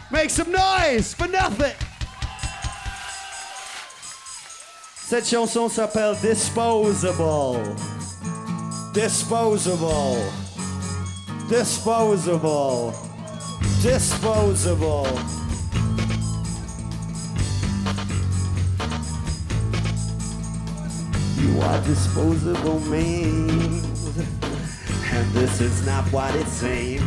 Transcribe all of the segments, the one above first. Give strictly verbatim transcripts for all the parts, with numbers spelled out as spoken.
Make some noise for nothing. Cette chanson s'appelle Disposable. Disposable. Disposable. Disposable. You are disposable means, and this is not what it seems.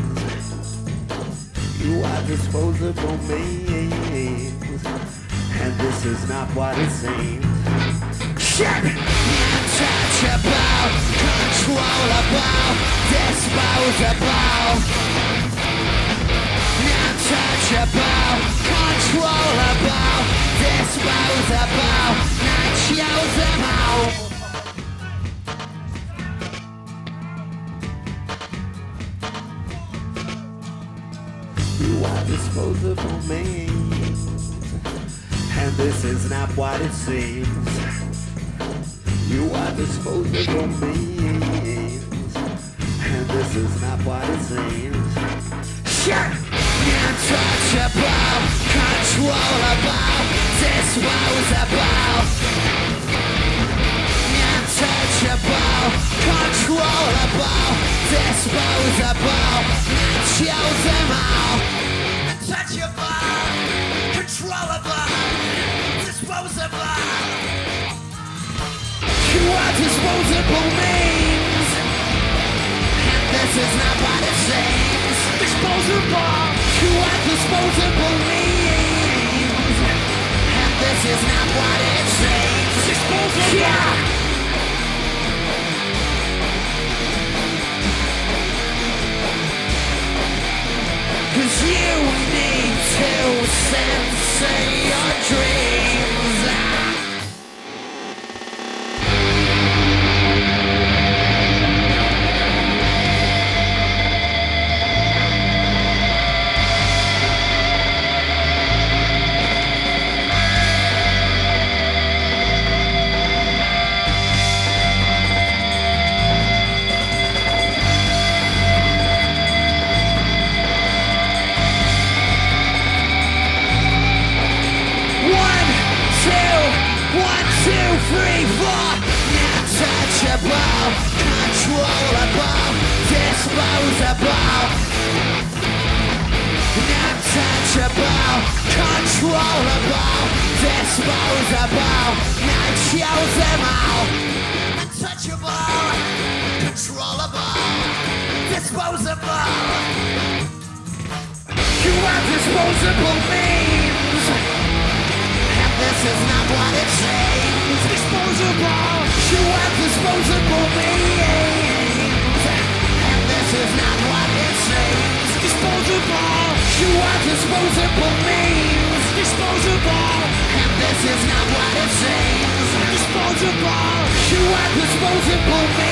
You are disposable means, and this is not what it seems. Shit! Untouchable, controllable, disposable. Untouchable, controllable, disposable. Not choosable. You are disposable means, and this is not what it seems. You are disposable means, and this is not what it seems. Shit! Untouchable, controllable, disposable. Untouchable, controllable, disposable. Not choosable. Untouchable, controllable, disposable. You are disposable means, and this is not what it seems. Disposable. You are disposable means, and this is not what it seems. Disposable. Yeah. Cause you need to censor your dreams. Three, four, untouchable, controllable, disposable. Untouchable, controllable, disposable. Not choosable. Untouchable, controllable, disposable. You are disposable means, and this is not what it seems. Disposable. You are disposable means, and this is not what it seems. Disposable. You are disposable means. Disposable. And this is not what it seems. Disposable. You are disposable means.